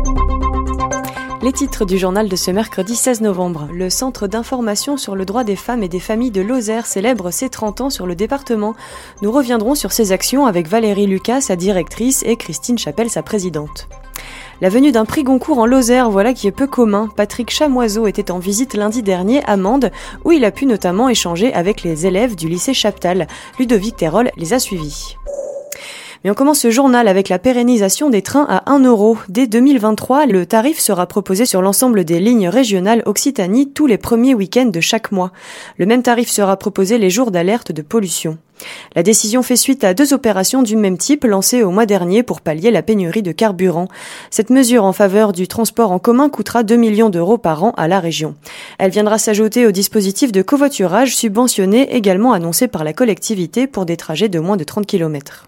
Les titres du journal de ce mercredi 16 novembre. Le Centre d'information sur le droit des femmes et des familles de Lozère célèbre ses 30 ans sur le département. Nous reviendrons sur ses actions avec Valérie Lucas, sa directrice, et Christine Chapelle, sa présidente. La venue d'un prix Goncourt en Lozère, voilà qui est peu commun. Patrick Chamoiseau était en visite lundi dernier à Mende, où il a pu notamment échanger avec les élèves du lycée Chaptal. Ludovic Terol les a suivis. Mais on commence ce journal avec la pérennisation des trains à 1 €. Dès 2023, le tarif sera proposé sur l'ensemble des lignes régionales Occitanie tous les premiers week-ends de chaque mois. Le même tarif sera proposé les jours d'alerte de pollution. La décision fait suite à 2 opérations du même type lancées au mois dernier pour pallier la pénurie de carburant. Cette mesure en faveur du transport en commun coûtera 2 millions d'euros par an à la région. Elle viendra s'ajouter au dispositif de covoiturage subventionné également annoncé par la collectivité pour des trajets de moins de 30 km.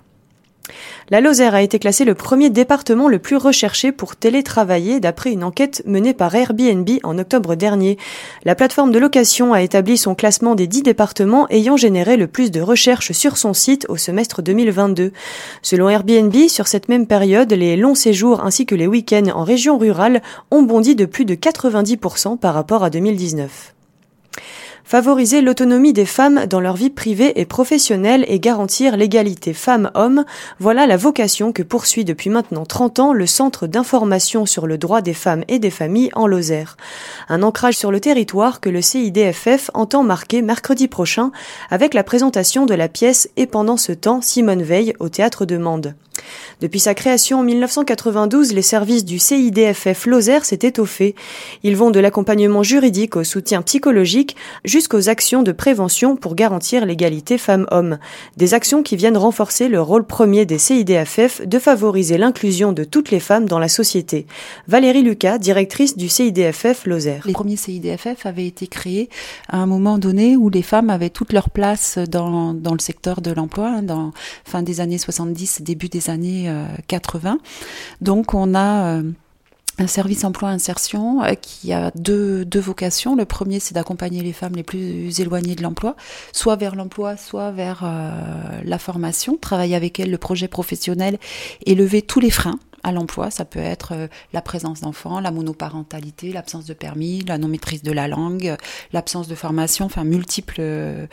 La Lozère a été classée le premier département le plus recherché pour télétravailler d'après une enquête menée par Airbnb en octobre dernier. La plateforme de location a établi son classement des 10 départements ayant généré le plus de recherches sur son site au semestre 2022. Selon Airbnb, sur cette même période, les longs séjours ainsi que les week-ends en région rurale ont bondi de plus de 90% par rapport à 2019. Favoriser l'autonomie des femmes dans leur vie privée et professionnelle et garantir l'égalité femmes-hommes, voilà la vocation que poursuit depuis maintenant 30 ans le Centre d'information sur le droit des femmes et des familles en Lozère. Un ancrage sur le territoire que le CIDFF entend marquer mercredi prochain avec la présentation de la pièce « Et pendant ce temps, Simone Veil » au Théâtre de Mende. Depuis sa création en 1992, les services du CIDFF Lozère s'est étoffé. Ils vont de l'accompagnement juridique au soutien psychologique jusqu'aux actions de prévention pour garantir l'égalité femmes-hommes. Des actions qui viennent renforcer le rôle premier des CIDFF de favoriser l'inclusion de toutes les femmes dans la société. Valérie Lucas, directrice du CIDFF Lozère. Les premiers CIDFF avaient été créés à un moment donné où les femmes avaient toute leur place dans le secteur de l'emploi, dans fin des années 70, début des années 80. Donc on a un service emploi-insertion qui a deux vocations. Le premier, c'est d'accompagner les femmes les plus éloignées de l'emploi, soit vers l'emploi, soit vers la formation, travailler avec elles le projet professionnel et lever tous les freins à l'emploi. Ça peut être la présence d'enfants, la monoparentalité, l'absence de permis, la non-maîtrise de la langue, l'absence de formation, enfin multiples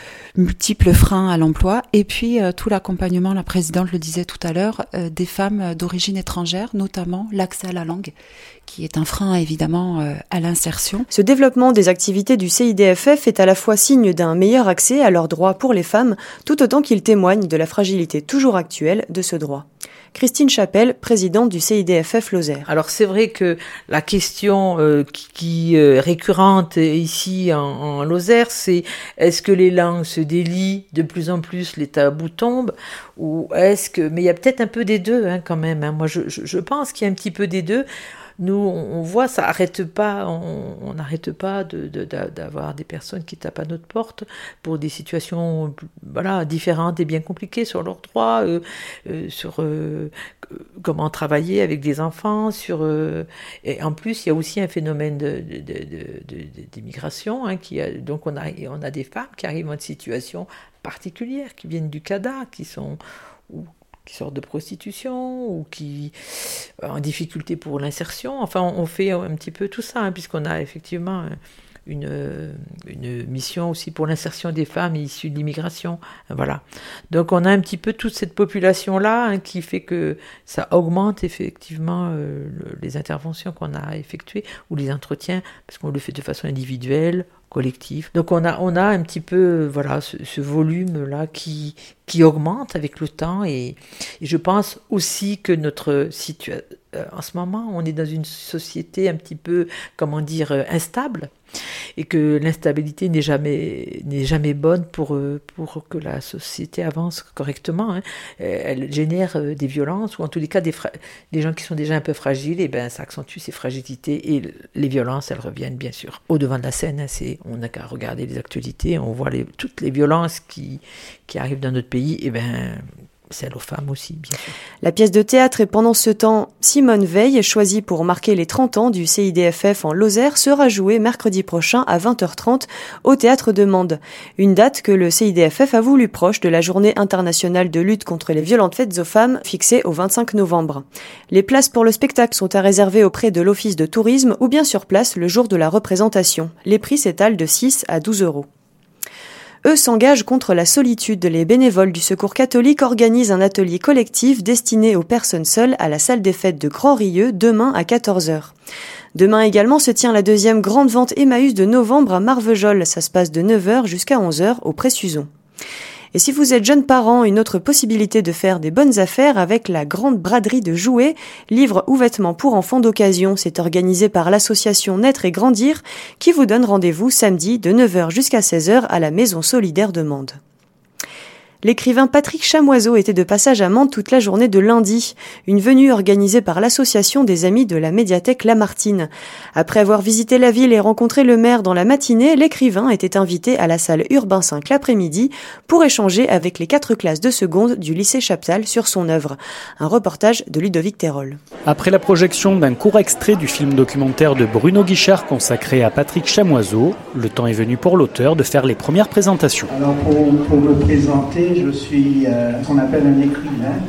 freins à l'emploi, et puis tout l'accompagnement, la présidente le disait tout à l'heure, des femmes d'origine étrangère, notamment l'accès à la langue, qui est un frein évidemment à l'insertion. Ce développement des activités du CIDFF est à la fois signe d'un meilleur accès à leurs droits pour les femmes, tout autant qu'il témoigne de la fragilité toujours actuelle de ce droit. Christine Chapelle, présidente du CIDFF Lozère. Alors c'est vrai que la question qui est récurrente ici en Lozère, c'est est-ce que les langues se délient de plus en plus, les tabous tombent, ou est-ce que... Mais il y a peut-être un peu des deux quand même. Moi je pense qu'il y a un petit peu des deux. Nous, on voit, ça arrête pas, on n'arrête pas d'avoir des personnes qui tapent à notre porte pour des situations, différentes et bien compliquées sur leurs droits, sur comment travailler avec des enfants, et en plus, il y a aussi un phénomène d'immigration, donc on a des femmes qui arrivent en situation particulière, qui viennent du CADA, qui sortent de prostitution ou qui en difficulté pour l'insertion. Enfin, on fait un petit peu tout ça, puisqu'on a effectivement une mission aussi pour l'insertion des femmes issues de l'immigration. Voilà. Donc, on a un petit peu toute cette population-là qui fait que ça augmente effectivement les interventions qu'on a effectuées ou les entretiens, parce qu'on le fait de façon individuelle, collectif. Donc on a un petit peu ce volume-là qui augmente avec le temps et je pense aussi que notre situation, en ce moment, on est dans une société un petit peu, instable et que l'instabilité n'est jamais bonne pour que la société avance correctement. Elle génère des violences ou en tous les cas des gens qui sont déjà un peu fragiles, et ça accentue ces fragilités et les violences, elles reviennent bien sûr au devant de la scène. On n'a qu'à regarder les actualités, on voit toutes les violences qui arrivent dans notre pays, celle aux femmes aussi, bien sûr. La pièce de théâtre est pendant ce temps Simone Veil, choisie pour marquer les 30 ans du CIDFF en Lozère, sera jouée mercredi prochain à 20h30 au Théâtre de Mende. Une date que le CIDFF a voulu proche de la Journée internationale de lutte contre les violentes faites aux femmes, fixée au 25 novembre. Les places pour le spectacle sont à réserver auprès de l'Office de tourisme ou bien sur place le jour de la représentation. Les prix s'étalent de 6 à 12 €. Eux s'engagent contre la solitude. Les bénévoles du Secours catholique organisent un atelier collectif destiné aux personnes seules à la salle des fêtes de Grand-Rieux demain à 14h. Demain également se tient la deuxième grande vente Emmaüs de novembre à Marvejols. Ça se passe de 9h jusqu'à 11h au Pré-Suzon. Et si vous êtes jeune parent, une autre possibilité de faire des bonnes affaires avec la grande braderie de jouets, livres ou vêtements pour enfants d'occasion. C'est organisé par l'association Naître et Grandir qui vous donne rendez-vous samedi de 9h jusqu'à 16h à la Maison Solidaire de Mende. L'écrivain Patrick Chamoiseau était de passage à Mende toute la journée de lundi, une venue organisée par l'association des amis de la médiathèque Lamartine. Après avoir visité la ville et rencontré le maire dans la matinée, l'écrivain était invité à la salle Urbain V l'après-midi pour échanger avec les 4 classes de seconde du lycée Chaptal sur son œuvre. Un reportage de Ludovic Terrol. Après la projection d'un court extrait du film documentaire de Bruno Guichard consacré à Patrick Chamoiseau, le temps est venu pour l'auteur de faire les premières présentations. Alors pour me présenter, je suis ce qu'on appelle un écrivain.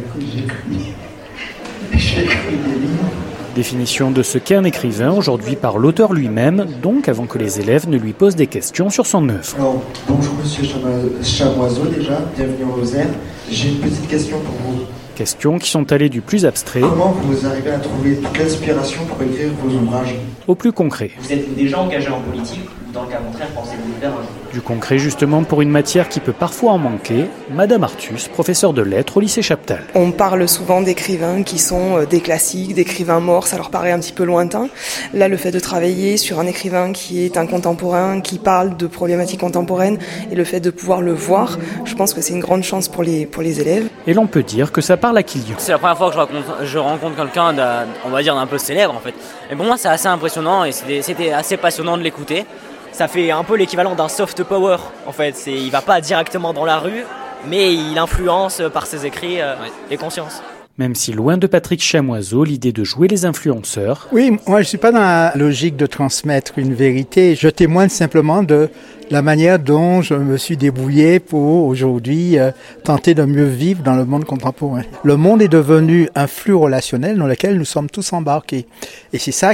J'écris des livres. Définition de ce qu'est un écrivain aujourd'hui par l'auteur lui-même, donc avant que les élèves ne lui posent des questions sur son œuvre. Alors, bonjour Monsieur Chamoiseau déjà, bienvenue en Lozère. J'ai une petite question pour vous. Questions qui sont allées du plus abstrait Comment vous arrivez à trouver toute l'inspiration pour écrire vos ouvrages au plus concret. Vous êtes déjà engagé en politique ou dans le cas contraire, pensez-vous le faire un jour ? Du concret justement pour une matière qui peut parfois en manquer, Madame Artus, professeure de lettres au lycée Chaptal. On parle souvent d'écrivains qui sont des classiques, d'écrivains morts, ça leur paraît un petit peu lointain. Là, le fait de travailler sur un écrivain qui est un contemporain, qui parle de problématiques contemporaines, et le fait de pouvoir le voir, je pense que c'est une grande chance pour les élèves. Et l'on peut dire que ça parle à Kilian. C'est la première fois que je rencontre quelqu'un d'un peu célèbre en fait. Et pour moi c'est assez impressionnant et c'était assez passionnant de l'écouter. Ça fait un peu l'équivalent d'un soft power en fait. Il va pas directement dans la rue, mais il influence par ses écrits les consciences. Même si loin de Patrick Chamoiseau, l'idée de jouer les influenceurs... Oui, moi je suis pas dans la logique de transmettre une vérité. Je témoigne simplement de la manière dont je me suis débrouillé pour aujourd'hui tenter de mieux vivre dans le monde contemporain. Le monde est devenu un flux relationnel dans lequel nous sommes tous embarqués. Et c'est ça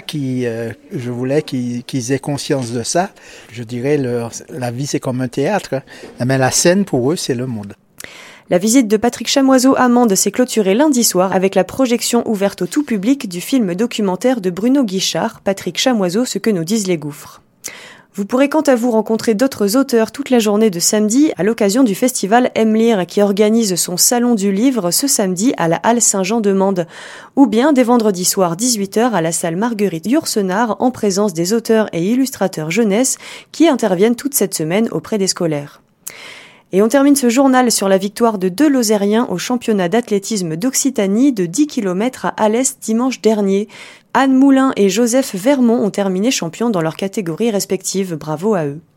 je voulais qu'ils aient conscience de ça. Je dirais, la vie c'est comme un théâtre, mais la scène pour eux c'est le monde. La visite de Patrick Chamoiseau à Mende s'est clôturée lundi soir avec la projection ouverte au tout public du film documentaire de Bruno Guichard, Patrick Chamoiseau, ce que nous disent les gouffres. Vous pourrez quant à vous rencontrer d'autres auteurs toute la journée de samedi à l'occasion du festival Aime Lire qui organise son salon du livre ce samedi à la Halle Saint-Jean de Mende, ou bien dès vendredi soir 18h à la salle Marguerite Yourcenar en présence des auteurs et illustrateurs jeunesse qui interviennent toute cette semaine auprès des scolaires. Et on termine ce journal sur la victoire de 2 Lozériens au championnat d'athlétisme d'Occitanie de 10 km à Alès dimanche dernier. Anne Moulin et Joseph Vermont ont terminé champions dans leurs catégories respectives. Bravo à eux.